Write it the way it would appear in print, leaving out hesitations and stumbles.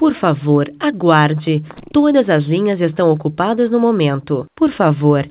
Por favor, aguarde. Todas as linhas estão ocupadas no momento. Por favor,